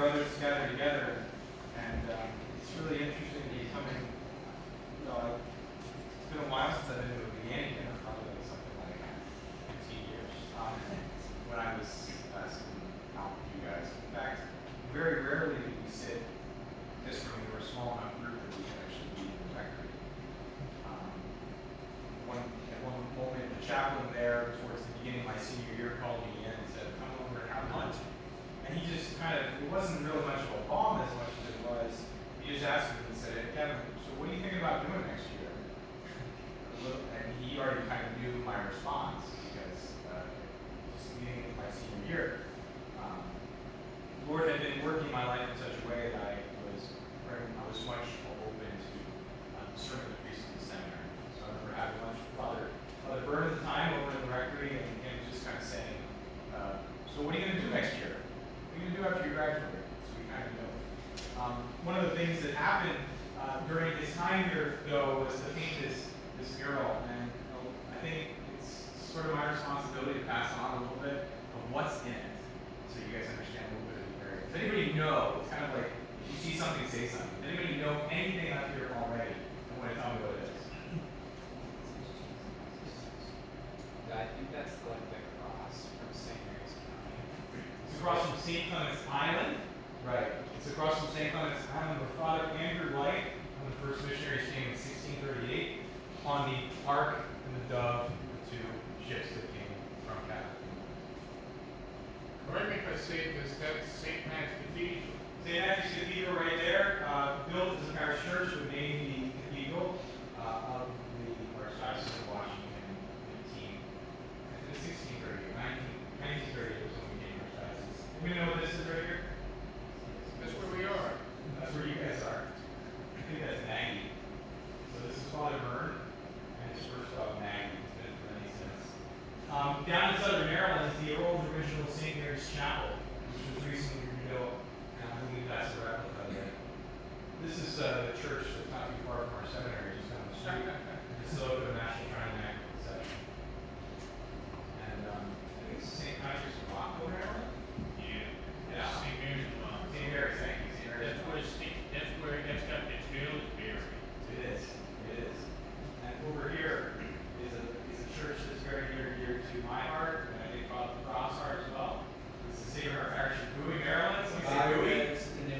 brothers gather together, and it's really interesting to be coming. It's been a while since I've been to a beginning, probably something like 15 years. When I was sitting out with you guys. In fact, very rarely did we sit in this room. We were a small enough group that we could actually be in the rectory. At one moment, the chaplain there, towards the beginning of my senior year, called me in and said, "Come over and have lunch." And he just it wasn't really much of a bomb as much as it was, he just asked me and said, "Hey, Kevin, so what are you thinking about doing next year?" And he already kind of knew my response because just beginning of my senior year, the Lord had been working my life in such a way that I was much more open to serving the priesthood in the seminary. So I remember having lunch with Father Byrne at the time over in the rectory, and him just kind of saying, "So what are you going to do next year? What are you going to do after you graduate?" So we kind of know. One of the things that happened during his time here, though, was to paint this mural, and I think it's sort of my responsibility to pass on a little bit of what's in it, so you guys understand a little bit of the area. Does anybody know? It's kind of like if you see something, say something. Does anybody know anything up here already? I want to tell me what it is. I think that's like the cross from St. Mary's County. It's across from St. Clement's Island. Right. It's across from St. Clement's Island where Father Andrew Light, one of the first missionaries, came in 1638 on the Ark and the Dove, the two ships that came from Catholic. Correct me if I say this, that's St. Matt's Cathedral. St. Matthew's Cathedral right there, built as a parish church, but made the cathedral of the Archdiocese of Washington 15. I think 1638, 1938 was when we became Archdiocese. Do we know what this is right here? That's where we are. That's where you guys are. I think that's Maggie. So this is Father Byrne and his first dog Maggie. It's been for many since. Down in southern Maryland is the old original St. Mary's Chapel, which was recently rebuilt, and I believe that's a replica there. This is the church that's not too far from our seminary, just down the street. It's still open to National Shrine and Immaculate Conception. And I think it's St. Patrick's in Rockville, Maryland. Yeah. St. Mary's Mom. St. Mary's, thank you. St. Mary's. That's got the jail is buried. It is. It is. And over here is a church that's very near and dear to my heart, and I think Father Cross' heart as well. This is St. Bernard Parish in Bowie, Maryland. So we say Bowie.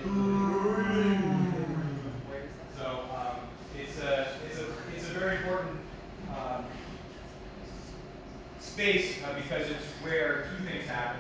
So it's a very important space because it's where two things happen.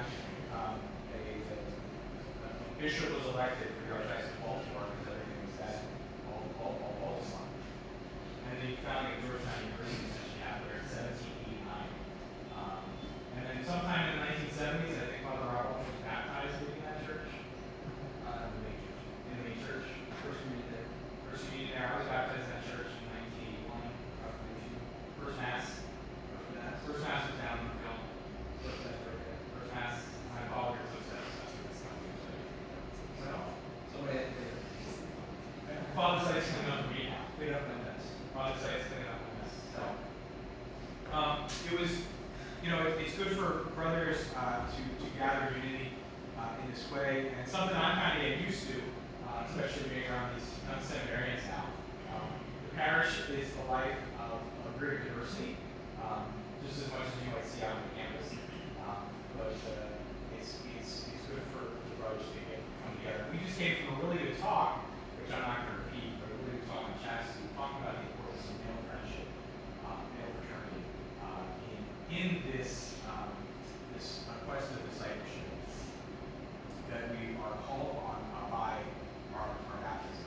A bishop was elected for the Archdiocese of Baltimore because everything was that all Baltimore. And the founding of Georgetown University essentially happened there in 1789. And then sometime in the 1970s, I think Father Robert was baptized in that church. In the main church. First communion there. I was baptized in that church in 1981, roughly. First Mass. First Mass was down in the film. First Mass, my father was obsessed. That's where this comes from. So, Somebody had to Father Site's cleaning up for me now. Clean up my mess. Father Site's cleaning up my mess. So, it was, it's good for brothers to gather unity in this way, and something I'm kind of getting used to, especially being around these young seminarians now. The parish is the life of greater diversity, just as much as you might see out on the campus. But it's good for the brothers to come together. We just came from a really good talk, which I'm not going to repeat, but a really good talk on chastity, talking about the importance of male friendship, male fraternity, in this quest of discipleship that we are called on by our baptism.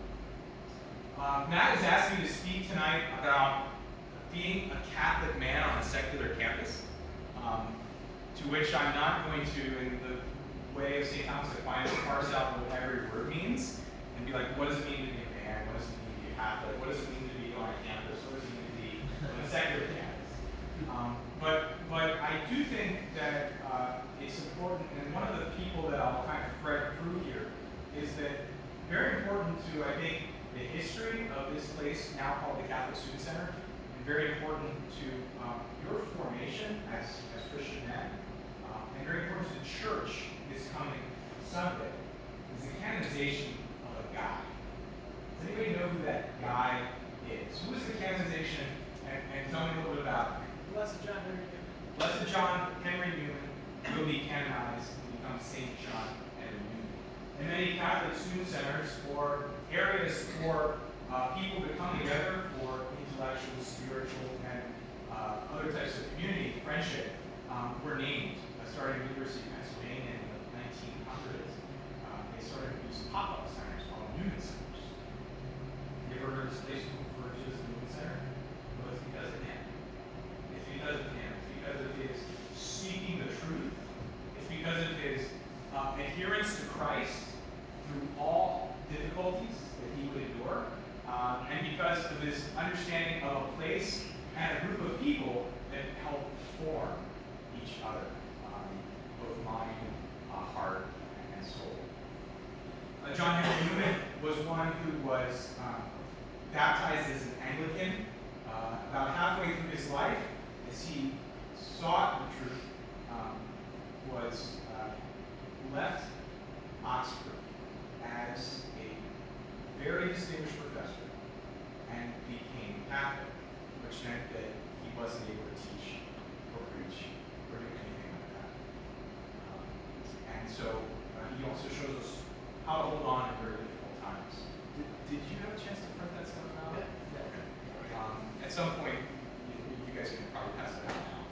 Matt has asked me to speak tonight about being a Catholic man on a secular campus, to which I'm not going to, in the way of St. Thomas Aquinas, parse out what every word means and be like, what does it mean to be a man? What does it mean to be a Catholic? What does it mean to be on a campus? What does it mean to be on a secular campus? But I do think that it's important, and one of the people that I'll kind of thread through here is that very important to, I think, the history of this place now called the Catholic Student Center, and very important to your formation as Christian men, and very important to the church this coming Sunday. Blessed John Henry Newman will be canonized and become Saint John Henry Newman. And many Catholic student centers or areas for people to come together for intellectual, spiritual, and other types of community friendship were named. Starting at the University of Pennsylvania in the 1900s, they started these pop-up centers called Newman Centers. You ever heard of this place referred to as the Newman Center? Well, it's because of him. It's because of him. It's because of his speaking the truth. It's because of his adherence to Christ through all difficulties that he would endure, and because of his understanding of a place and a group of people that help form each other, both mind, heart, and soul. John Henry Newman was one who was baptized as an Anglican about halfway through his life, as he sought the truth, was left Oxford as a very distinguished professor and became Catholic, which meant that he wasn't able to teach or preach or do anything like that. And so he also shows us how to hold on in very difficult times. Did you have a chance to print that stuff out? Yeah. At some point, you guys can probably pass it out now.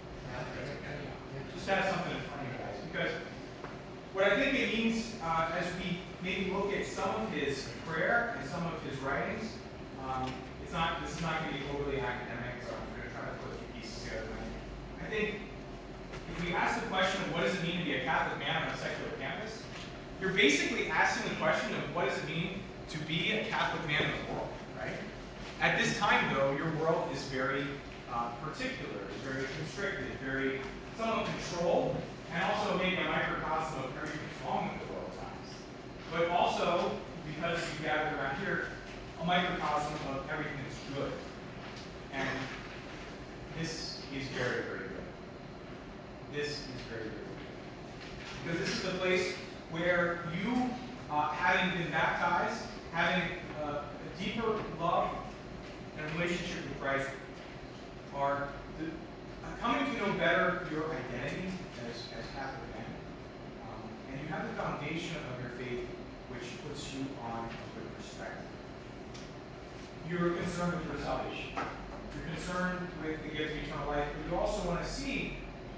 Just have something in front of you guys, because what I think it means as we maybe look at some of his prayer and some of his writings, this is not going to be overly academic, so I'm going to try to put a few pieces together. I think if we ask the question of what does it mean to be a Catholic man on a secular campus, you're basically asking the question of what does it mean to be a Catholic man in the world, right? At this time, though, your world is very particular, very constricted, very somewhat controlled, and also maybe a microcosm of everything that's wrong with the world at times. But also, because you gathered around here, a microcosm of everything that's good. And this is very, very good. This is very, very good. Because this is the place where you, having been baptized, having a deeper love and relationship with Christ, are coming to know better your identity as Catholic men. And you have the foundation of your faith, which puts you on a good perspective. You're concerned with your salvation. You're concerned with the gift of eternal life, but you also want to see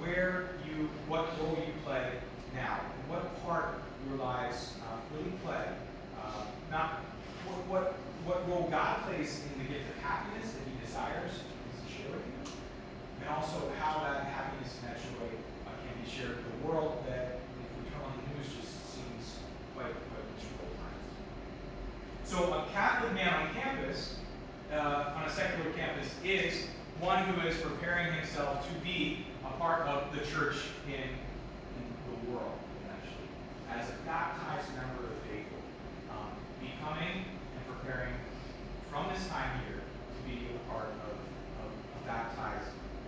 what role you play now, and what part your lives really play. Not what role God plays in the gift of happiness that He desires to share with you, and also how that happiness and that joy can be shared with the world that, if we turn on the news, just seems quite miserable at times. So a Catholic man on campus, on a secular campus, is one who is preparing himself to be a part of the church in the world, eventually, as a baptized member of the faithful, becoming and preparing from this time here to be a part of a baptized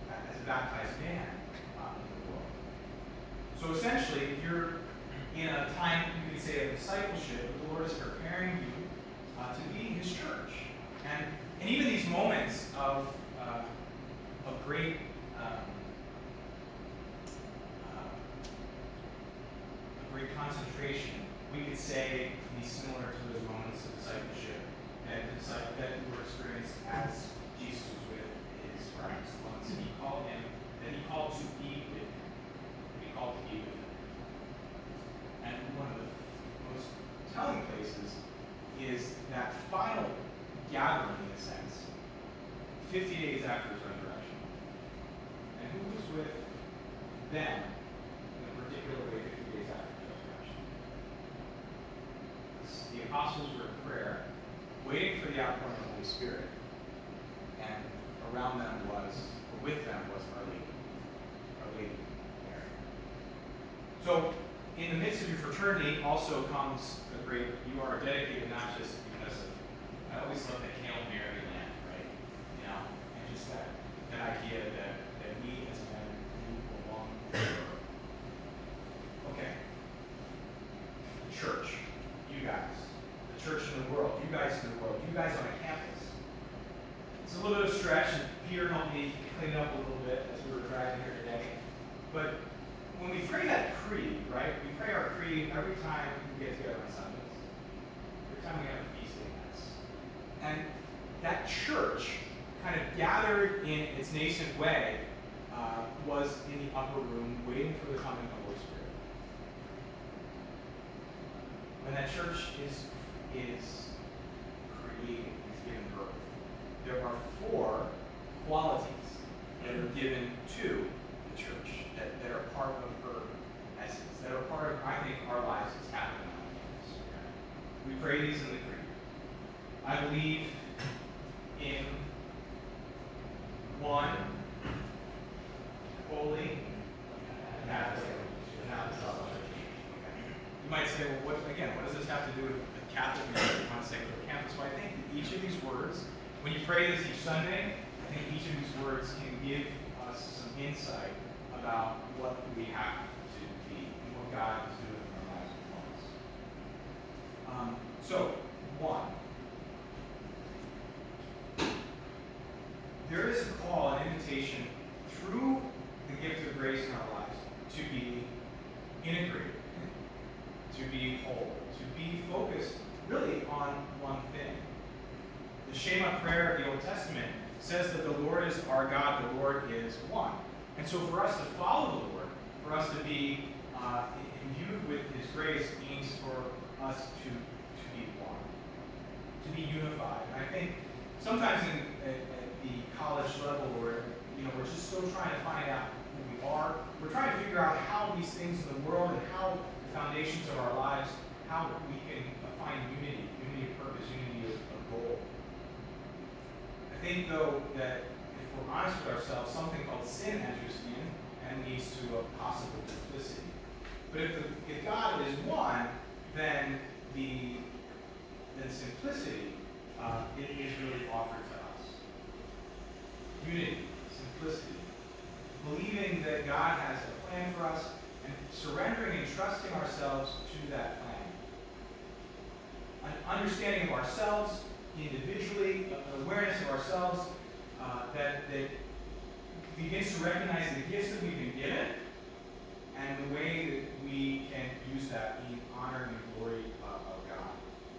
man in the world. So essentially, you're in a time, you could say, of discipleship. The Lord is preparing you to be His church. And even these moments of great concentration, we could say, be similar to those moments of discipleship that were experienced as Jesus was with His friends, the ones that He called to be with Him. He called to be with Him. And one of the most telling places is that final gathering, in a sense, 50 days after His resurrection. And who was with them in a particular way 50 days after His resurrection? The apostles were in prayer, waiting for the outpouring of the Holy Spirit. And around them with them was Our Lady Mary. So, in the midst of your fraternity also comes a great, you are dedicated not just because of, I always love the Hail Mary land, right? You know, and just that idea that we as men, we belong to her. Okay. The church, you guys. The church in the world, you guys in the world, you guys on a campus. It's a little bit of a stretch, and Peter helped me clean it up a little bit as we were driving here today. but when we pray that creed, right? We pray our creed every time we get together on Sundays. Every time we have a feast day mass. And that church kind of gathered in its nascent way was in the upper room waiting for the coming of the Holy Spirit. When that church is created, is given birth, there are 4 qualities that are given to the church that are part of her essence, that are part of, I think, our lives as Catholic Americans. We pray these in the creed. I believe in one holy Catholic Church. You might say, well, what does this have to do with the Catholic American on a secular campus? Well, I think each of these words, when you pray this each Sunday, I think each of these words can give us some insight about what we have to be and what God is doing in our lives for us. So, 1. There is a call, an invitation through the gift of grace in our lives to be integrated, to be whole, to be focused really on one thing. The Shema prayer of the Old Testament says that the Lord is our God, the Lord is one. And so for us to follow the Lord, for us to be imbued with His grace means for us to be one, to be unified. And I think sometimes at the college level where we're just still trying to find out who we are. We're trying to figure out how these things in the world and how the foundations of our lives, how we can find unity of purpose, unity of goal. I think, though, that if we're honest with ourselves, something called sin enters in and leads to a possible duplicity. But if God is one, then the simplicity is really offered to us. Unity, simplicity, believing that God has a plan for us and surrendering and trusting ourselves to that plan. An understanding of ourselves individually, an awareness of ourselves that begins to recognize the gifts that we've been given and the way that we can use that in honor and glory of God.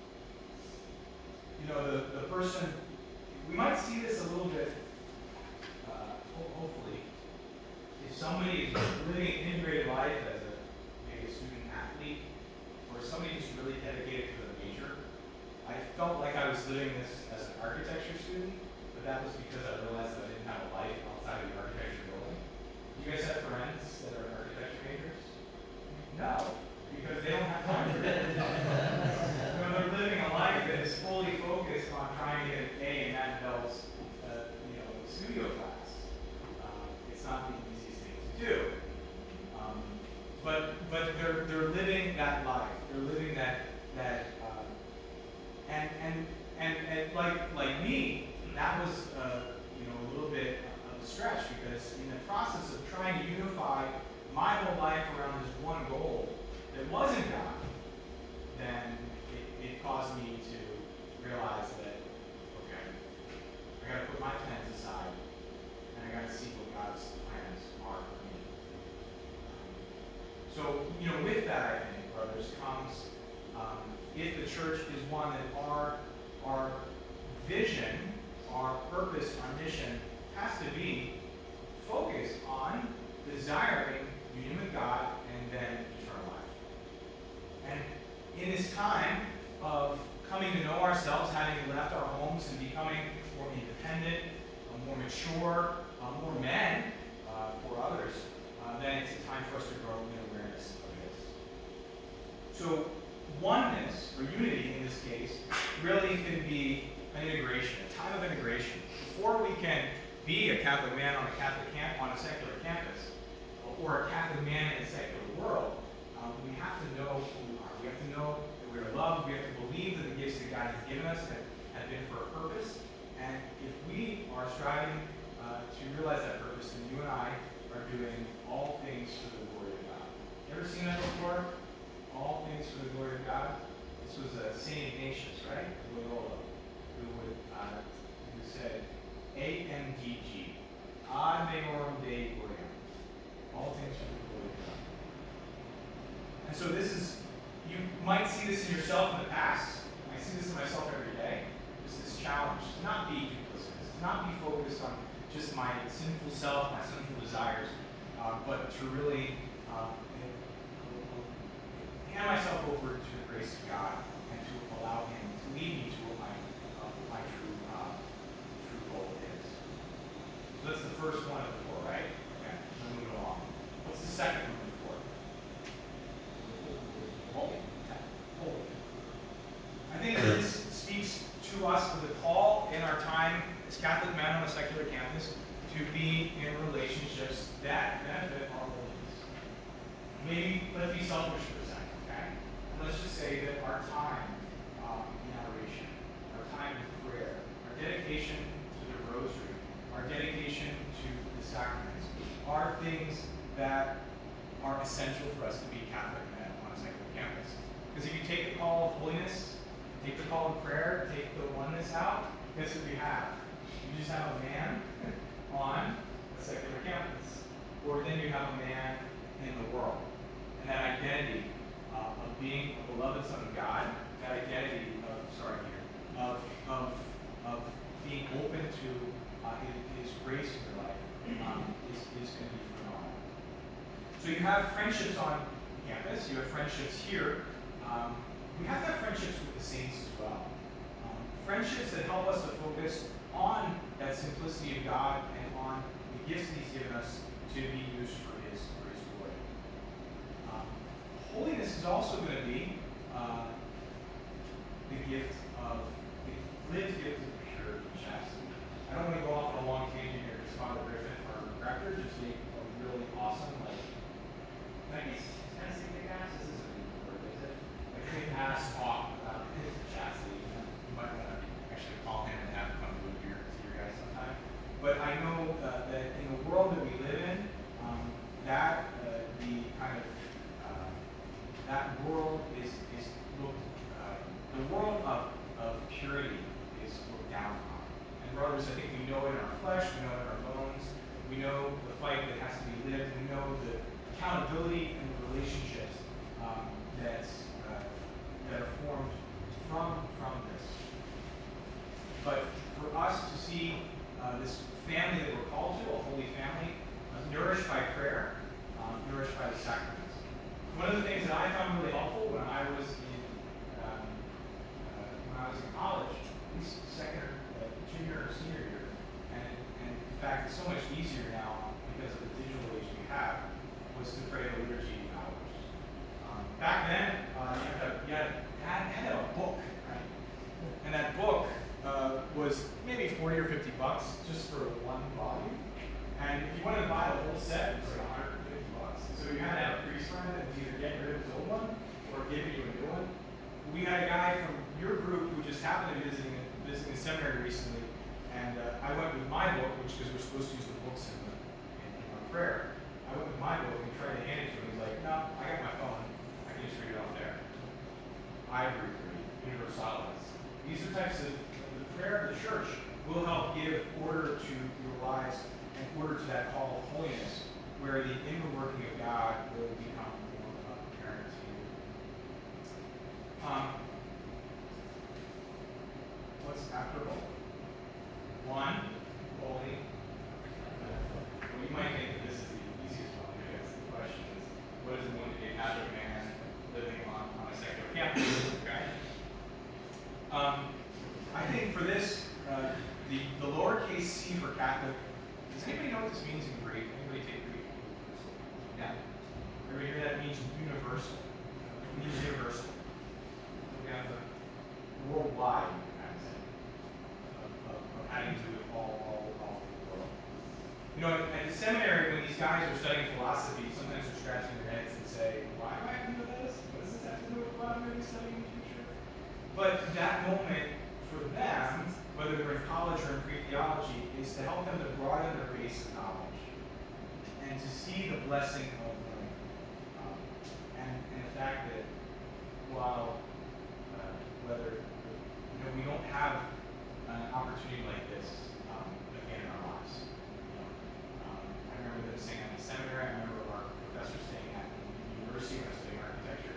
The person, we might see this a little bit, hopefully, if somebody is living an integrated life as maybe a student athlete, or somebody who's really dedicated to the major. I felt like I was living this as an architecture student, but that was because I realized that I didn't have a life outside of the architecture building. Do you guys have friends that are architecture majors? No, because they don't have time for it. They're living a life that is fully focused on trying to get an A in Matt Bell's studio class. It's not the easiest thing to do. But they're living that life. They're living that and like me, that was a little bit of a stretch, because in the process of trying to unify my whole life around this one goal that wasn't God, then it caused me to realize that, okay, I got to put my plans aside and I got to see what God's plans are for me. So with that, I think, brothers, comes if the church is one, that our vision, our purpose, our mission has to be focused on desiring union with God and then eternal life. And in this time of coming to know ourselves, having left our homes and becoming more independent, more mature, more men for others, then it's a time for us to grow in awareness of this. So oneness, or unity in this case, really can be an integration, a time of integration. Before we can be a Catholic man on a secular campus, or a Catholic man in a secular world, we have to know who we are. We have to know that we are loved. We have to believe that the gifts that God has given us have been for a purpose. And if we are striving to realize that purpose, then you and I are doing all things for the glory of God. You ever seen that before? All things for the glory of God. This was St. Ignatius, right? Loyola, who said, AMDG, ad majorem Dei gloriam. All things for the so you might see this in yourself in the past. I see this in myself every day. Just this challenge to not be duplicitous, to not be focused on just my sinful self, my sinful desires, but to really hand myself over to the grace of God and to allow Him to lead me to what my true goal is. So that's the first one of the four, right? Okay, I'm moving along. What's the second one of the four? Holy. I think this speaks to us with a call in our time as Catholic men on a secular campus to be in relationships that benefit our holiness. Maybe let's be selfish for a second, okay? And let's just say that our time in adoration, our time in prayer, our dedication to the rosary, our dedication to the sacraments are things that are essential for us to be Catholic men on a secular campus. Because if you take the call of holiness, take the call of prayer, take the oneness out, guess what you have? You just have a man on a secular campus. Or then you have a man in the world. And that identity of being a beloved son of God, that identity of being open to His grace in your life is going to be phenomenal. So you have friendships on campus, you have friendships here. We have to have friendships with the saints as well. Friendships that help us to focus on that simplicity of God and on the gifts that He's given us to be used for His glory. Holiness is also going to be the lived gift of purity and chastity. I don't want to go off on a long tangent here because Father Griffin, our rector, just made a really awesome, past talk about chastity. You might want to actually call him and have him come to your guys sometime. But I know that in the world that we live in, that world is looked, the world of purity is looked down on. And brothers, I think we know it in our flesh, we know it in our bones, we know the fight that has to be lived, we know the accountability and the relationships that are formed from this. But for us to see this family that we're called to, a holy family, nourished by prayer, nourished by the sacraments. One of the things that I found really helpful when I was in college, at least junior or senior year, and in fact it's so much easier now because of the digital age we have, was to pray the liturgy hours. Back then, you had a book, right? And that book was maybe $40 or $50 just for one volume. And if you wanted to buy the whole set, it was like $150. So you had to have a priest friend that was either getting rid of his old one or giving you a new one. We had a guy from your group who just happened to be visiting the seminary recently, and I went with my book, which because we're supposed to use the books in our prayer. I went with my book and tried to hand it to him. He's like, "No, I got my phone. I can just read it off there." I agree with you. Universalis. These are types of the prayer of the church will help give order to your lives and order to that call of holiness, where the inward working of God will become more apparent to you. What's after holy? One, holy. Well, you might think that this is the easiest one because the question is, what does it mean to be a Catholic man living on a secular campus? Okay. I think for this, the lowercase c for Catholic. Does anybody know what this means in Greek? Anybody take Greek? Yeah. Everybody hear that? It means universal. It means universal. We have the worldwide, I would say, of having to do with all the world. You know, at the seminary, when these guys are studying philosophy, sometimes they're scratching their heads and say, "Why do I have to do this? What does this have to do with what I'm going to be studying in the future?" But that moment for them, whether they're in college or in pre-theology, is to help them to broaden their base of knowledge and to see the blessing of learning. And the fact that while whether we don't have an opportunity like this again in our lives. I remember them saying at the seminary. I remember our professor saying at the university when I was studying architecture.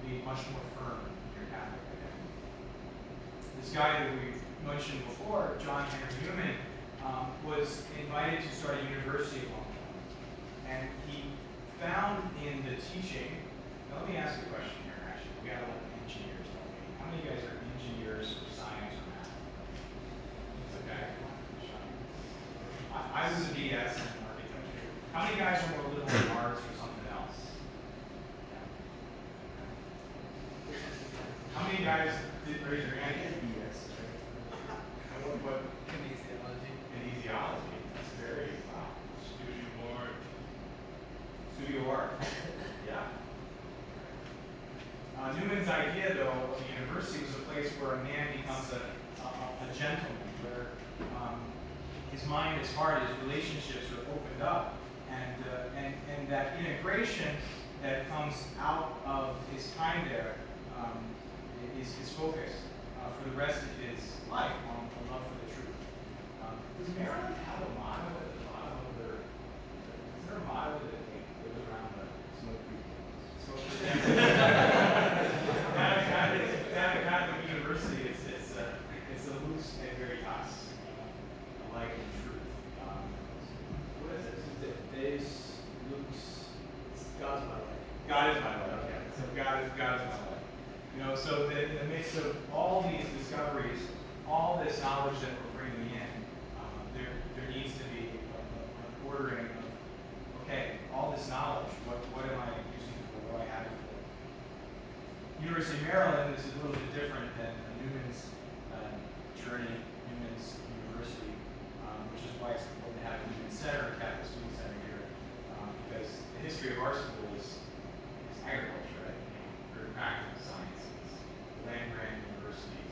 be much more firm in your Catholic identity. This guy that we've mentioned before, John Henry Newman, was invited to start a university at one point. And he found in the teaching, now let me ask you a question here, actually. We got a lot of engineers, don't we? How many of you guys are engineers or science or math? It's okay. I was a BS in architecture. How many guys are more liberal in arts or something else? Yeah. How many guys did raise your hand? BS. What? Kinesiology. Kinesiology. That's very wow. Studio art. Yeah. Newman's idea, though, of the university was a place where a man becomes a gentleman, where his mind, his heart, his relationships are opened up, and that integration that comes out of his time there is his focus for the rest of his life on love for the truth. Does Maryland have a motto at the bottom of their? Is there a motto that goes around the smoke free? Catholic University, it's a luz et veritas, a light and truth. What is it? Deus Lux, God's my light. God is my light. Okay, so God is my light. You know, so in the midst of all these discoveries, all this knowledge that we're bringing in, there needs to be an ordering of, okay, all this knowledge, what am I using it for? What do I have it for? University of Maryland is a little bit different than Newman's journey, Newman's University, which is why it's important to have a Newman Center, a Catholic Student Center here, because the history of our school is agriculture, right? Very practical sciences, land-grant universities,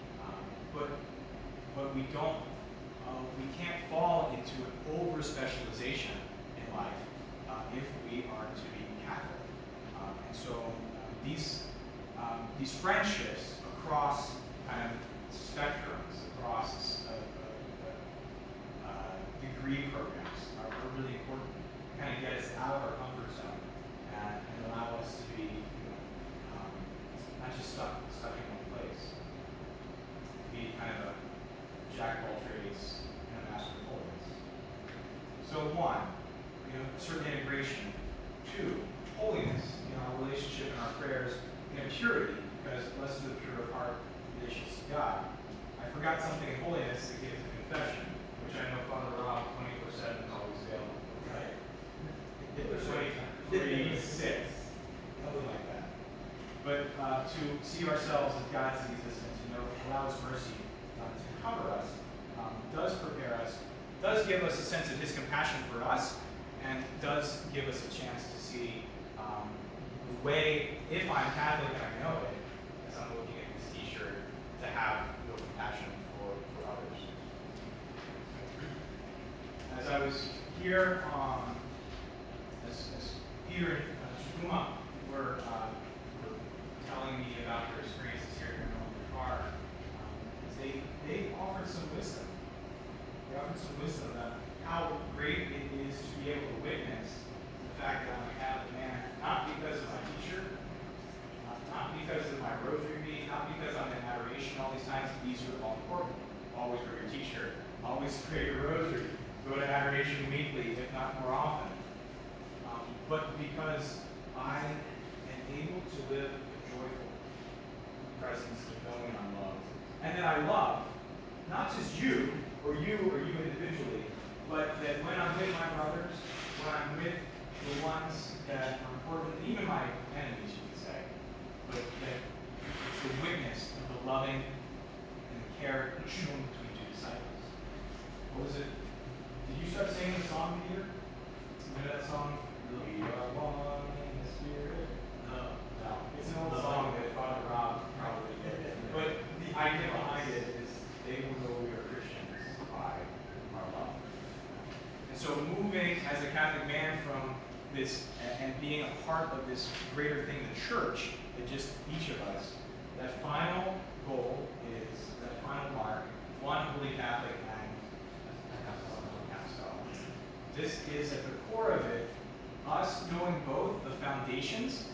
but we don't, we can't fall into an over-specialization in life if we are to be Catholic. And so these friendships across kind of spectrums, across degree programs are really important. Kind of get us out of our comfort zone and allow us to be, not just stuck in one place. Be kind of a jack of all trades and a master of holiness. So one, certain integration. Two, holiness in our relationship and our prayers. Purity, because blessed are the pure of heart, gracious to God. I forgot something in holiness to give to confession, which I know Father Rob 24/7 is always available. Right? 23, 6, something like that. But to see ourselves as God sees us and to know, allow His mercy to cover us, does prepare us, does give us a sense of His compassion for us, and does give us a chance to see the way, if I'm Catholic and I know it, as I'm looking at this t-shirt, to have real compassion for others. As I was here, as Peter and Shukuma were telling me about their experiences here in the car, they offered some wisdom. They offered some wisdom about how great it is to be able to witness the fact that I'm a Catholic man, not because of my t-shirt, not because of my rosary bead, not because I'm in adoration all these times. These are all important. Always wear your t-shirt. Always pray your rosary. Go to adoration weekly, if not more often. But because I am able to live a joyful presence of knowing I'm loved. And that I love not just you or you individually, but that when I'm with my brothers, when I'm with the ones that are important, even my enemies, you could say, but that it's the witness of the loving and the care shown between two disciples. What was it? Did you start singing the song, Peter? Remember that song? We are one in the Spirit. No. It's an old song that Father Rob probably did. But the idea behind it is they will know we are Christians by our love. And so moving as a Catholic man from this and being a part of this greater thing, the church, that just each of us, that final goal is, that final mark, one holy Catholic and one apostolic. This is at the core of it, us knowing both the foundations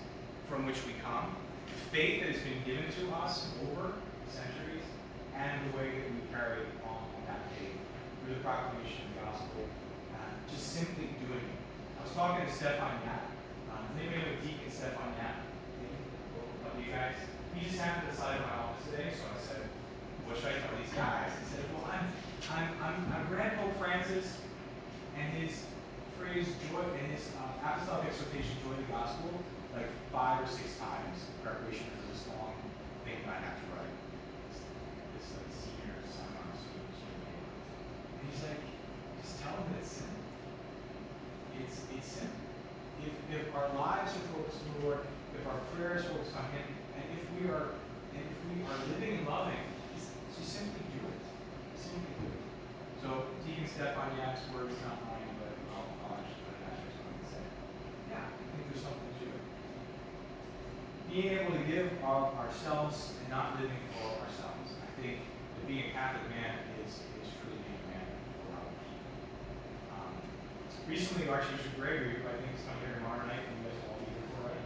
from which we come, the faith that has been given to us over centuries, and the way that we carry on that faith through the proclamation of the gospel, just simply doing it. I was talking to Stefan Yap. Does anybody know Deacon Stefan Yap? What do you guys? He just happened to the side of my office today, so I said, what should I tell these guys? He said, well, I've read Pope Francis and his phrase joy and his apostolic exhortation, joy of the gospel, like 5 or 6 times in preparation for this long thing that I have to write. This like senior seminar student. And he's like, just tell them that it's simple. It's simple. If our lives are focused on the Lord, if our prayers are focused on Him, and if we are living and loving, just simply do it. Simply do it. So Deacon Stefan Yap's words, not mine, but I'll actually put it after something and say, yeah, I think there's something to it. Being able to give of ourselves and not living for ourselves. I think that being a Catholic man is truly being a man for others. Recently, Archbishop Gregory, who I think is coming here tomorrow night, and you guys will all be here for, right?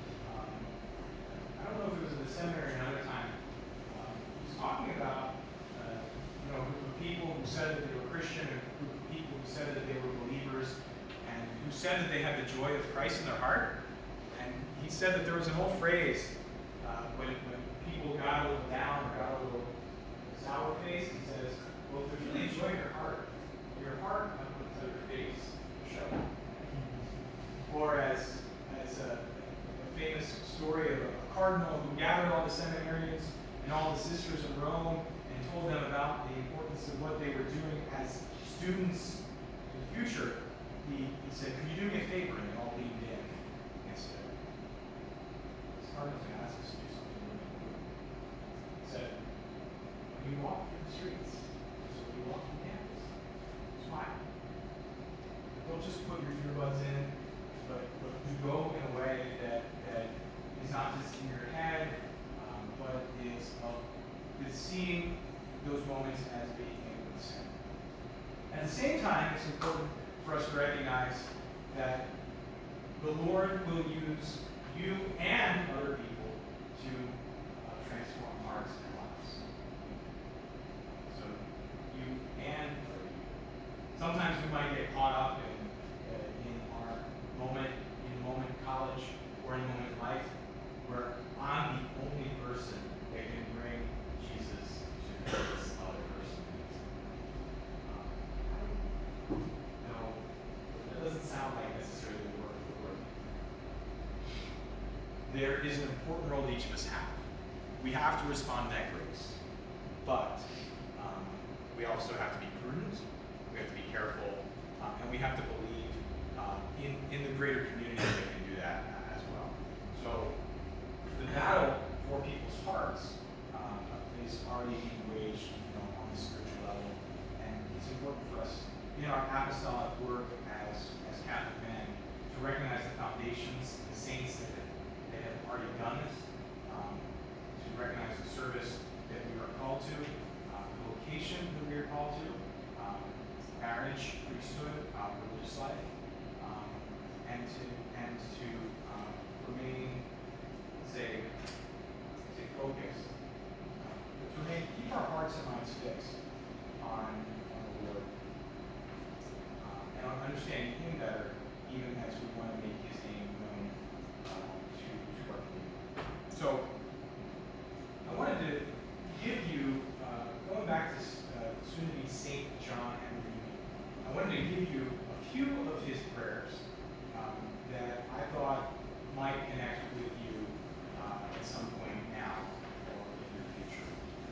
I don't know if it was in the seminary or another time. He was talking about a group of people who said that they were Christian, and a group of people who said that they were believers, and who said that they had the joy of Christ in their heart. And he said that there was an old phrase when people got a little down or got a little sour faced. He says, well, if there's really joy in your heart comes out of your face. Show. Or as a famous story of a cardinal who gathered all the seminarians and all the sisters in Rome and told them about the importance of what they were doing as students in the future. He said, "Can you do me a favor?" And they all leaned in. And said, "This cardinal's going to ask us to do something really important." He said, "When you walk through the streets, so when you walk through campus, smile. Don't just put your earbuds in, but you go in a way that is not just in your head, but is seeing those moments as being able to sin." At the same time, it's important for us to recognize that the Lord will use you and other people to transform hearts and lives. So, you and other people. Sometimes we might get caught up in our moment, in moment in college, or in a moment in life, where I'm the only person that can bring Jesus to this other person. No, that doesn't sound like necessarily the word of the Lord. There is an important role that each of us have. We have to respond to that grace, but we also have to be prudent. We have to be careful, and we have to believe in the greater community that can do that as well. So the battle for people's hearts is already being waged, on the spiritual level, and it's important for us in our apostolic work as Catholic men to recognize the foundations, the saints that have already done this, to recognize the service that we are called to, the vocation that we are called to, marriage, priesthood, religious life, and to remain, say focused, to keep our hearts and minds fixed on the Lord, and on understanding Him better, even as we want to make His name known to our community. So, I wanted to give you, going back to soon-to-be St. John Henry, I wanted to give you a few of his prayers that I thought might connect with you at some point now or in the future.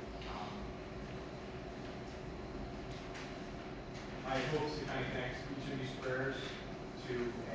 I hope to kind of connect each of these prayers to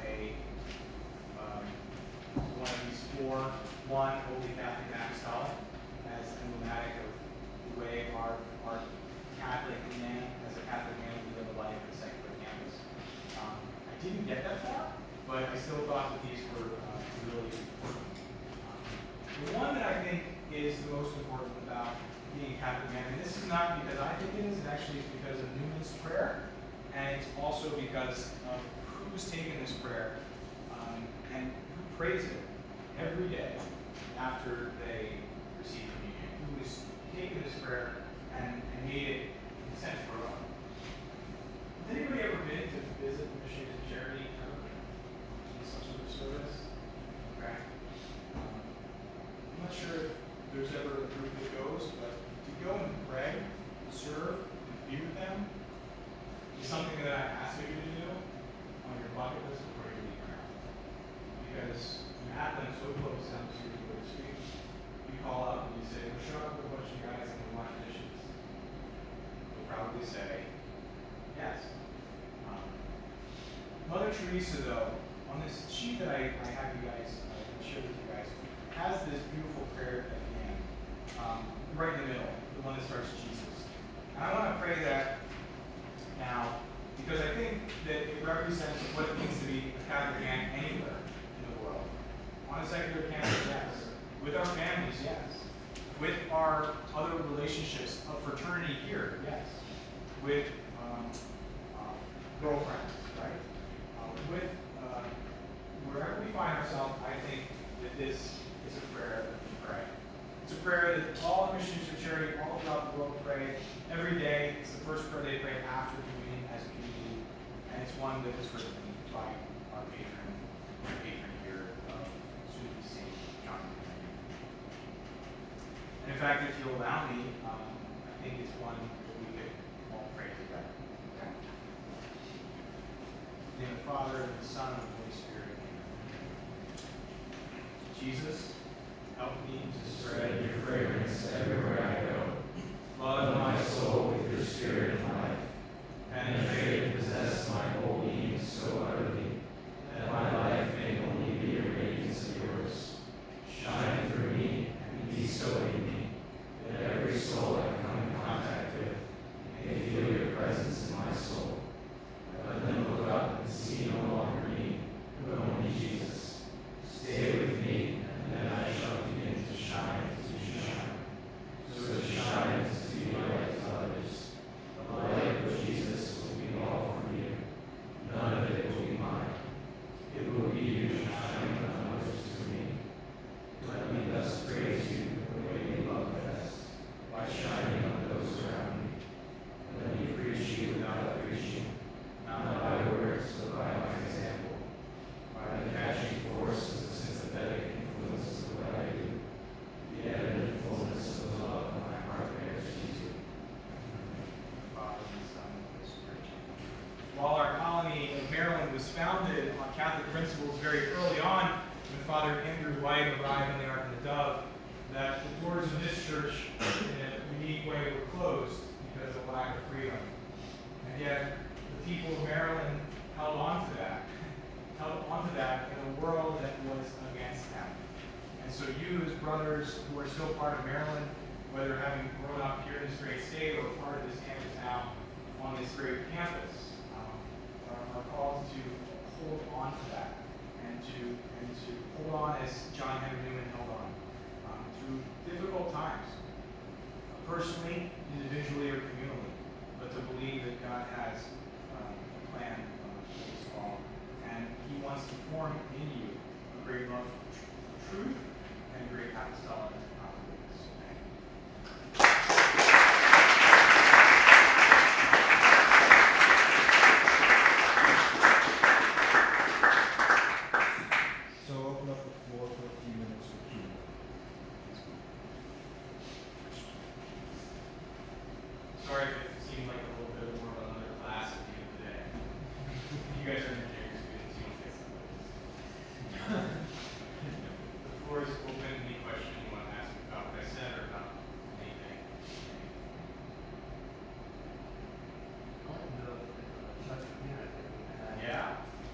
one of these four. One, Holy Catholic and Apostolic, as emblematic of the way our Catholic man, as a Catholic man, we live a life in the secular campus. I didn't get that far, but I still thought that these were really important. The one that I think is the most important about being a Catholic man, and this is not because I think it is, it actually is because of Newman's prayer, and it's also because of who's taken this prayer and who prays it. every day after they received communion, who was taking this prayer and made it central. Has anybody ever been to visit the Missionaries of Charity ever? In some sort of service? Okay. I'm not sure if there's ever a group that goes, but to go and pray, serve, and be with them is something that I ask you to do on your bucket list before you leave around. Because you have them so close down the street, you call up and you say, well, show up with a bunch of guys and we wash dishes. They'll probably say, yes. Mother Teresa, though, on this sheet that I have you guys, share with you guys, has this beautiful prayer at the end, right in the middle, the one that starts Jesus. And I want to pray that now, because I think that it represents what it means to be a Catholic man anywhere in the world. On a secular campus, yes. With our families, yes. With our other relationships of fraternity here, yes. With girlfriends, right? With wherever we find ourselves, I think that this is a prayer that we pray. It's a prayer that all the Missionaries of Charity all throughout the world pray every day. It's the first prayer they pray after communion as a community, and it's one that was written by our patron here, soon to be Saint John Henry. And in fact, if you'll allow me, I think it's one that we could all pray together. Okay? In the name of the Father, and the Son, and the Holy Spirit. Amen. Jesus, help me to spread your fragrance everywhere I go. Flood my soul with your spirit and life. Penetrate and possess my whole being so utterly that my life may only be a radiance of yours. Shine through me and be so in me that every soul I come in contact with may feel your presence in my soul. Let them look up and see no longer me, but only Jesus. Stay with me, and then I shall begin to shine as you shine. So to shine is to be light to others. The light of Jesus will be all for you. None of it will be mine. It will be you shining on others through me. Let me thus praise you the way you love best, by shining on those around me. Let me preach you without preaching, not by words, but by my example, by the catching force of the sympathetic influence of what I do, the evident fullness of the love my heart bears to you. Father, and Son, and Holy Spirit. While our colony of Maryland was founded on Catholic principles very early on, when Father Andrew White arrived on the Ark of the Dove, that the doors of this church in a unique way were closed because of lack of freedom. And yet, the people of Maryland held on to that in a world that was against them. And so you, as brothers who are still part of Maryland, whether having grown up here in this great state or part of this campus now on this great campus, are called to hold on to that and to hold on as John Henry Newman held on through difficult times, personally, individually, or communally, but to believe that God has a plan for us all, and He wants to form in you a great love for truth and a great apostolic confidence. So open up the floor for a few minutes for Q&A. Sorry if it seemed like a little bit more of another class at the end of the day. You guys are engineering students, you don't get something. The floor is open. Any question you want to ask about what I said or about anything? Yeah.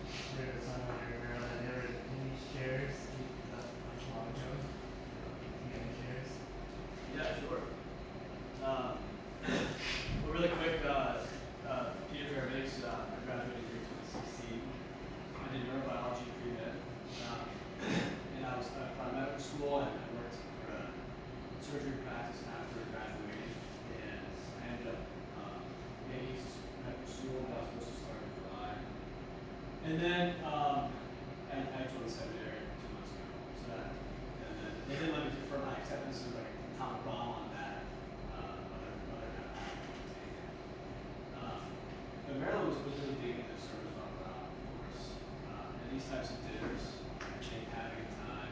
Yeah, sure. Well, really quick, Peter Fairbanks, I graduated in 2016. I did neurobiology pre-med, and I was part of medical school, and I worked for a surgery practice after graduating, and I ended up getting into medical school, and I was supposed to start in July. And then I joined the seminary 2 months ago, so that they didn't let me defer my acceptance to like atomic bomb on that. Other kind of thing. But Maryland was really big into service on Rob, of course. And these types of dinners, I think having a time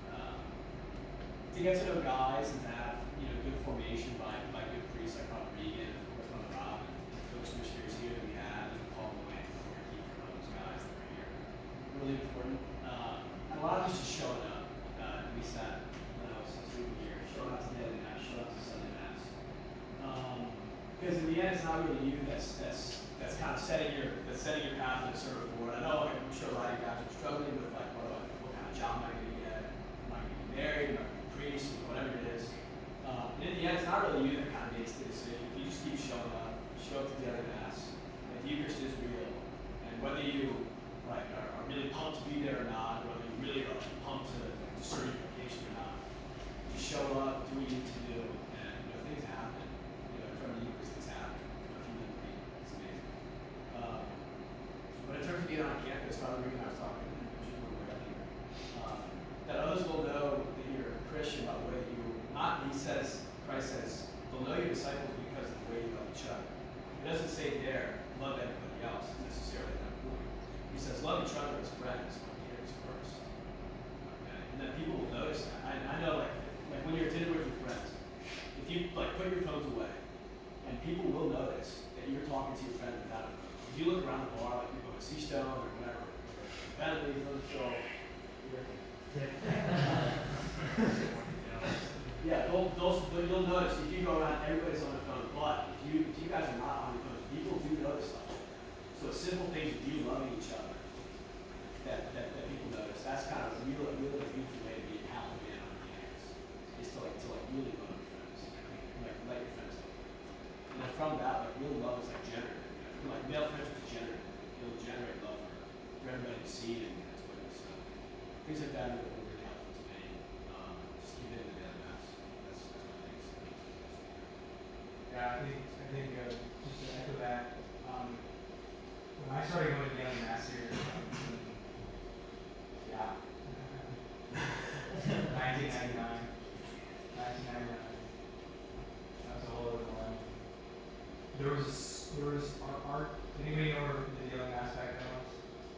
to get to know guys and to have, you know, good formation by good priests like Father Regan, of course, Father Rob, and folks missionaries here that we have, and Paul Moyne, and Keith, and all those guys that were here. Really important. And a lot of it's just showing up. We sat when I was student here, showing up to daily mass, showing up to Sunday mass. Because in the end, it's not really you that's kind of setting your path to serve the Lord. I know, like, I'm sure a lot of you guys are struggling with like, what kind of job am I going to get? Am I going to be married? Am I going to be a priest? Whatever it is. And in the end, it's not really you that kind of makes the decision. If you just keep showing up, show up to daily mass, and the Eucharist is real, and whether you like are really pumped to be there or not, or whether you really are pumped to serve your vocation or not, you show up, do what you need to do, and you know things happen. You know, in front of the Eucharist, things happen. It's amazing. But in terms of being on campus, Father Regan and I was talking, that others will know that you're a Christian by the way that you not. He says, Christ says, they'll know your disciples because of the way you love each other. He doesn't say there, love everybody else necessarily at that point. He says, love each other as friends, but here is first. Okay? And then people will notice that. I know, like when you're at dinner with your friends, if you like put your phones away, and people will notice that you're talking to your friend without a phone. If you look around the bar, like you go to Seastone or whatever, Bentley, yeah, you'll notice if you go around, everybody's on their phone. But if you guys are not on your phones, people do notice stuff. So it's simple things of you loving each other that people notice. That's kind of a really beautiful way to be a Catholic man on campus. Is to really love your friends, like let your friends love you. And then from that, like real love is like generative. You know? Like male friendship is generative. It'll generate love for everybody to see and as well. So things like that are really helpful to me. Just keep it in the daily mass. That's my thing. Yeah, I think just to echo that, when I started going to daily mass here, yeah, 1999, that was a whole other one. There was our anybody know where the daily mass back then was?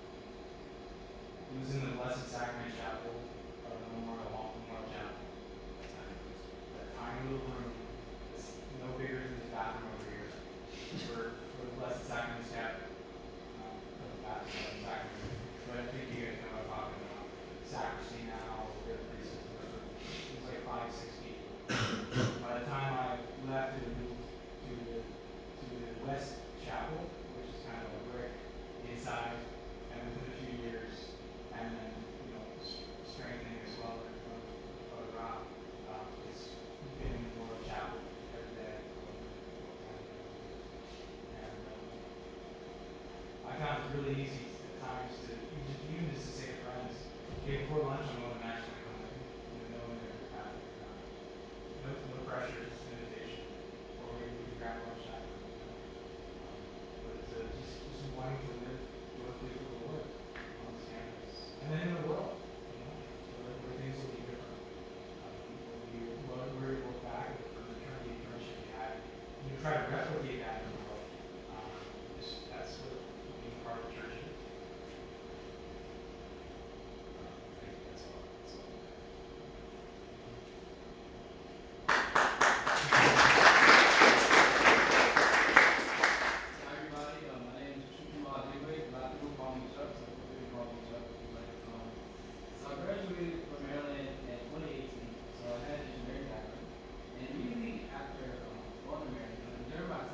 It was in the Blessed Sacrament Chapel of the Memorial Chapel. That tiny little room. It's no bigger than this bathroom over here. For the Blessed Sacrament Chapel. The bathroom, sacrament. But I think you guys know what I'm talking about. Sacristy now, the priest. It was like 5-6 feet. By the time I left to move to the West Chapel, which is kind of a brick inside, and within a few years, and then strengthening as well of the rock. It's been in the Memorial Chapel every day. And I found it really easy at times to even just to say to friends, okay, before lunch I'm going to match my home, knowing that they're Catholic or not. No pressure, just an invitation. Or we can grab lunch after. But just wanting to live joyfully for the Lord on this campus. And then in the world, where things will be different. We're able to look back at the fraternity and friendship we had. You try to replicate that in the world. That's what being part of the church is. I think that's all. Hi everybody, my name is Chukwuma Adigwe. A lot of people call me Chuck, so people call me Chuck. So I graduated from Maryland in 2018, so I had an engineering background. And immediately after going to Maryland, during my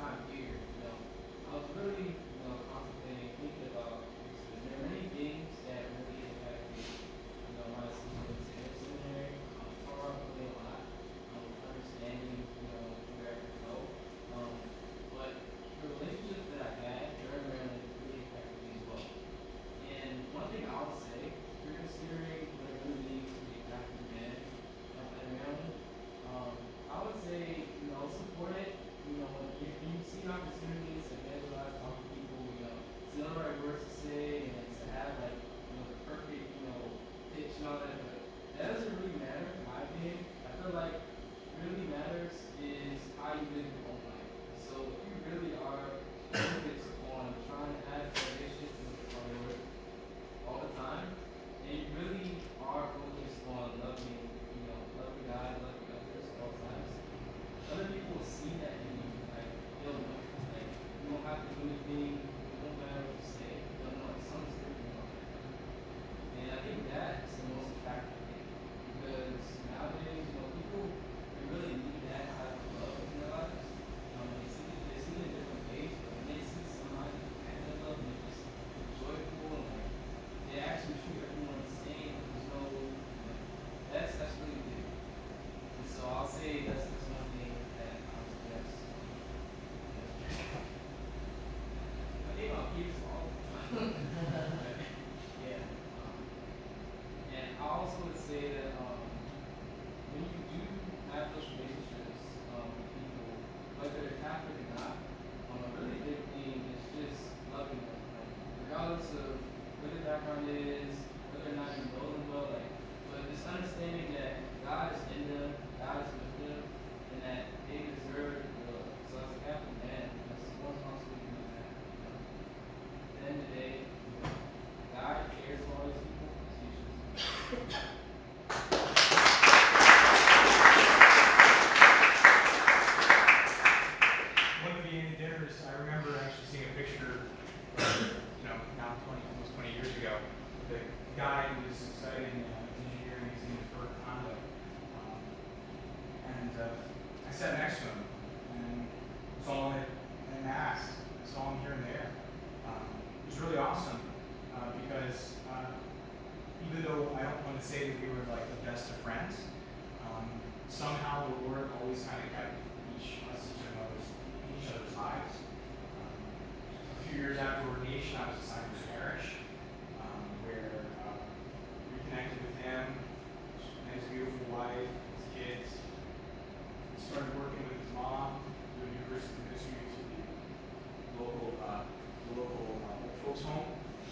sat next to him and saw him in mass. I saw him here and there. It was really awesome because even though I don't want to say that we were like the best of friends, somehow the Lord always kind of kept each other's lives. A few years after ordination, I was assigned to parish, where reconnected with him, and his beautiful wife, his kids. Started working with his mom, doing university ministry to the local old folks home.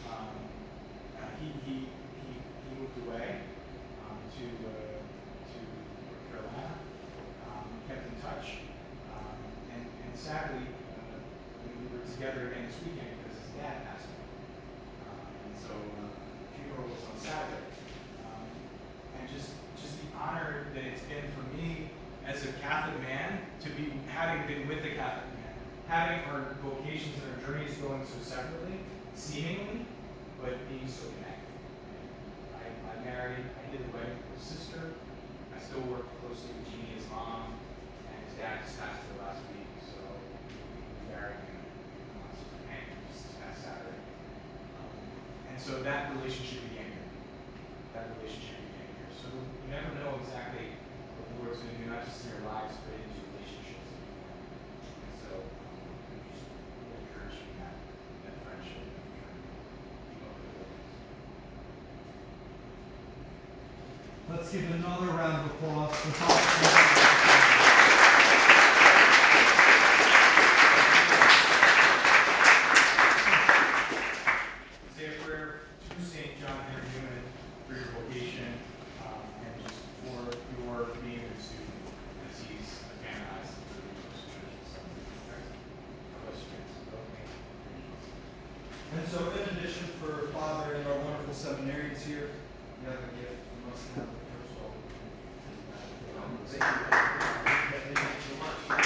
He moved away to North Carolina. Kept in touch, and sadly, we were together again this weekend because his dad passed away. And so the funeral was on Saturday. And just the honor that it's been for me as a Catholic man to be having been with a Catholic man, having our vocations and our journeys going so separately, seemingly, but being so connected. I married, I did the wedding with his sister. I still work closely with Jeannie, his mom, and his dad just passed away last week, so we buried him just this past Saturday. And so that relationship began here. So you never know exactly what the Lord's going to do, not just in your lives, but in your relationships. And so I just really encourage you in that friendship. Keep up with it. Let's give another round of applause for Father. Say a prayer to St. John Henry Newman for your vocation and just for your being a good student as he's canonized for the university. And so, in addition, for Father and our wonderful seminarians here, we have a gift from us to have the first one. Thank you so much.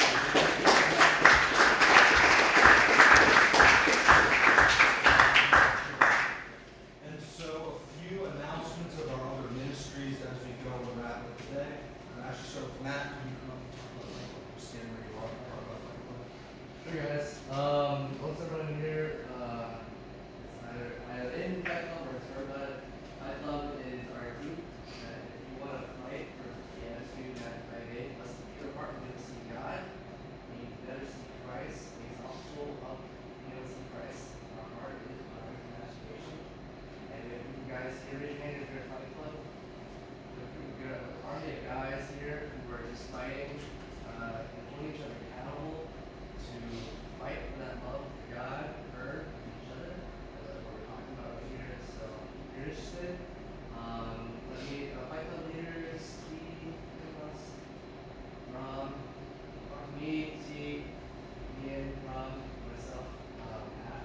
And so, a few announcements of our other ministries as we go and wrap up today. Actually, start with Matt. Can you come up and talk about Life Club? Stand where you are. Talk about Life Club. Hey guys, what's everyone here? It's either in Fight Club or it's heard about it. Fight Club is our group. If you want to fight for piano student at 5'8", let's pure part of to see God. We better see Christ. The gospel of see Christ. Our heart is our imagination. And if you guys here, raise your hand if you're a Fight Club. We've got an army of guys here who are just fighting and holding each other accountable to fight for that love for God, her, and each other. That's what we're talking about here. So if you're interested, let me Fight Club leaders, T, us, Rom, me, T, Ian, Rom, myself, Pat.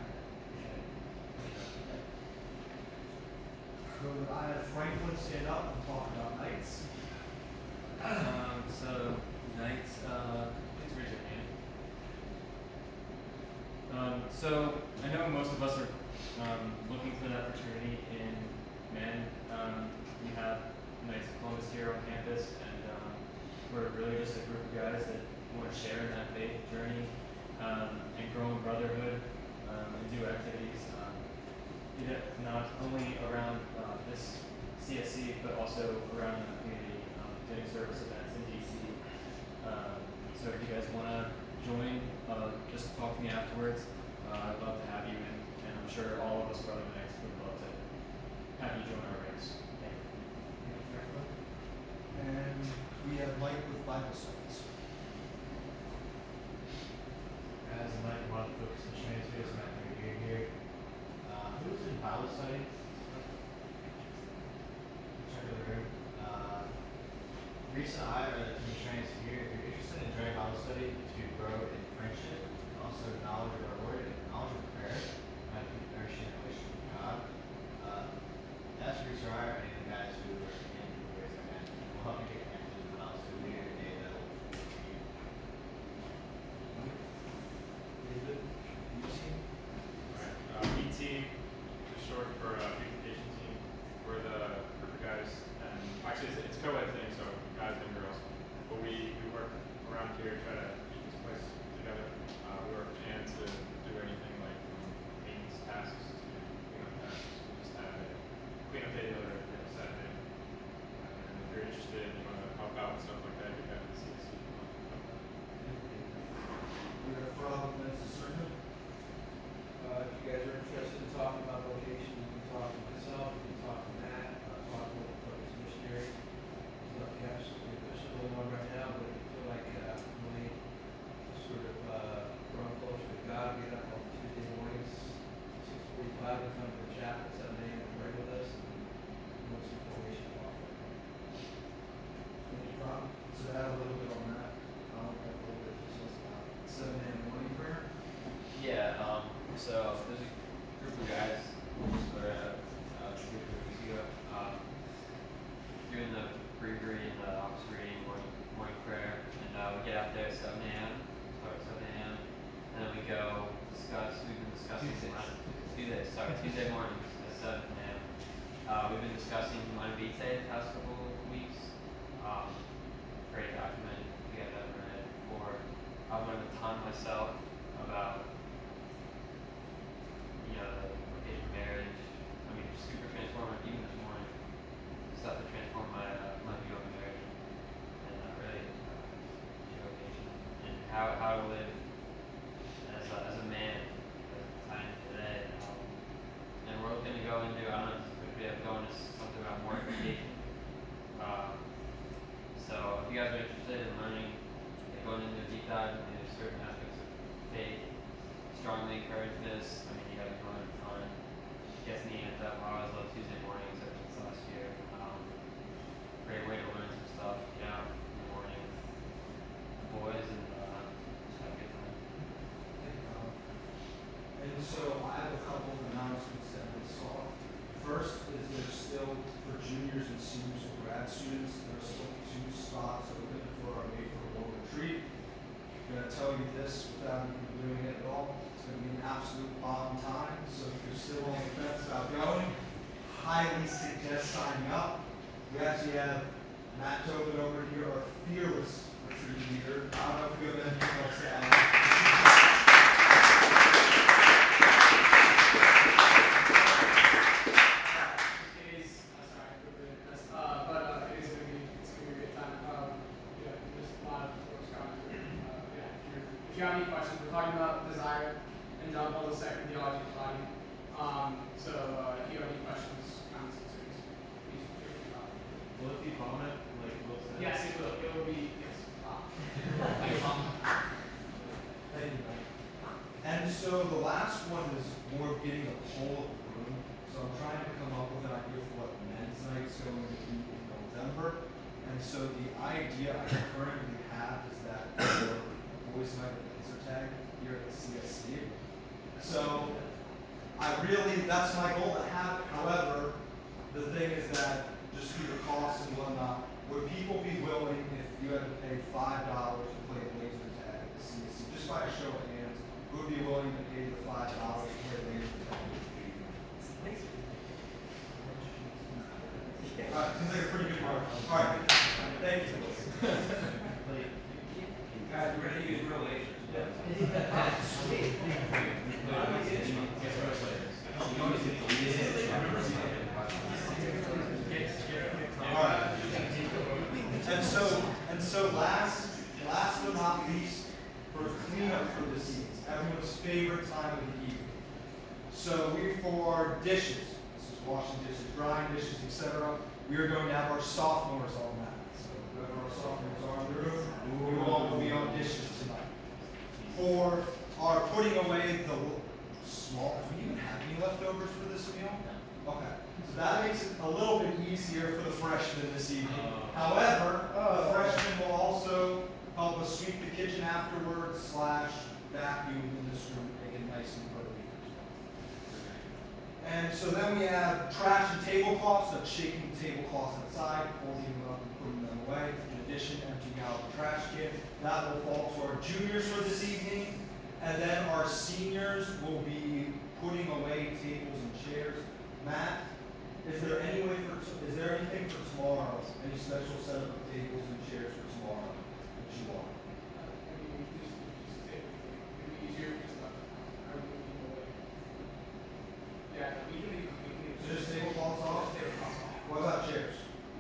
Could I have Franklin stand up and talk about nights? So nights, please raise your hand. So I know most of us are looking for that fraternity in men. We have Knights of Columbus here on campus, and we're really just a group of guys that want to share in that faith journey and grow in brotherhood and do activities not only around this CSC, but also around the community, doing service events in DC. So if you guys want to join, just talk to me afterwards. I'd love to have you, and I'm sure all of us Brother Knights would love to have you join our ranks. Thank you. Thank you, Franklin. And we have Mike with Bible studies. As Mike Monk focus on Chinese videos, Matt You're here. Who's in Bible study? Check the room. Recent hire at the Chinese here. If you're interested in joining Bible study to grow in friendship, and also knowledge of our Lord and knowledge of prayer, and conversion and relationship with God. That's recent hire. Any of the guys who are in who raise their hand will help you get connected with the Bible study leader today that will support you. David, you PT, just short for beautification team. We're the group of guys, and actually it's a co-ed thing, so guys and girls. But we work around here out there at 7 a.m. Start at 7 a.m. And then we go discuss. We've been discussing Tuesday mornings at 7 a.m. We've been discussing Humana Vitae the past couple of weeks. Great document. If you guys haven't read it before, I've learned a ton myself about the implication of marriage. I mean, super transformative. Even this morning, stuff that transformed my view of marriage, and really vocation and how to live as a man as a time today. And we're going to go into, I don't know if we have to go into something about more education. So if you guys are interested in learning and going into a deep dive into certain aspects of faith, strongly encourage this. I mean, you guys learn a ton. Gets me amped up. I always love Tuesday mornings ever since last year. Great way to learn some stuff. Get out in the morning with boys and just have a good time. And so I have a couple of announcements that we saw. First is there's still, for juniors and seniors and grad students, there's still 2 spots open for our May for World Retreat. I'm going to tell you this without even doing it at all. It's going to be an absolute bomb time. So if you're still on the fence about going, highly suggest signing up. We actually have Matt Tobin over here, our fearless retreat leader. I don't know if you have anything else to add. If you have any questions, we're talking about desire and John Paul II theology of the body. So if you have any questions, comments, concerns, please feel free to talk. Will it be vomit like Will said? Yes, it will. It will be, yes. Thank you, Mike. And so the last one is more of getting a poll of the room. So I'm trying to come up with an idea for what men's night's going to be in November. And so the idea I currently have is that for boys night at laser tag here at the CSC. So that's my goal to have. However, the thing is that just due to costs and whatnot, would people be willing if you had to pay $5 to play laser tag at the CSC? Just by a show of hands, who would be willing to pay the $5 to play laser tag? Alright, seems like a pretty good mark. Alright, thank you. Guys, we're gonna use real lasers. Sweet. Alright. And so last but not least, for cleanup for the seats, everyone's favorite time of the evening. So for dishes, this is washing dishes, drying dishes, etc. We are going to have our sophomores on that. So whoever our sophomores are in the room, we will all be on dishes tonight. For our putting away the small, do we even have any leftovers for this meal? Okay. So that makes it a little bit easier for the freshmen this evening. However, the freshmen will also help us sweep the kitchen afterwards / vacuum in this room, make it nice and pretty. And so then we have trash and tablecloths, that's shaking the tablecloths outside, folding them up and putting them away. In addition, emptying out the trash can. That will fall to our juniors for this evening. And then our seniors will be putting away tables and chairs. Matt, is there anything for tomorrow? Any special setup of tables and chairs for tomorrow that you want? Just tablecloths off? What about chairs?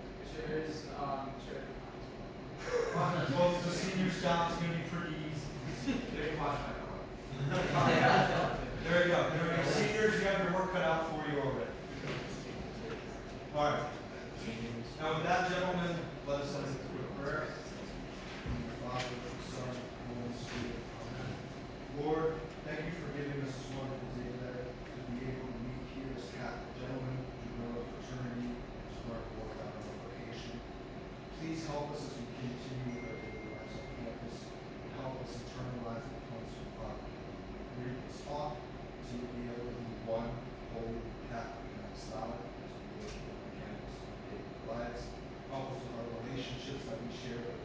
Well, the seniors' job's going to be pretty easy. There you go. There you go. Seniors, you have your work cut out for you already. All right. Now, with that, gentlemen, let us end with a quick prayer. In the Father, the Son, and the Holy Spirit. Amen. Lord, thank you for giving us this wonderful day today to be able to meet here as Catholic gentlemen, to grow a fraternity, to learn more about our vocation. Please help us as we continue with our daily lives on campus, and help us internalize the points of Father. Read this taught, so you'll be able to be one, holy, Catholic, and apostolic as we live on campus on daily lives. Help us with our relationships that we share with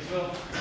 Thanks, Phil.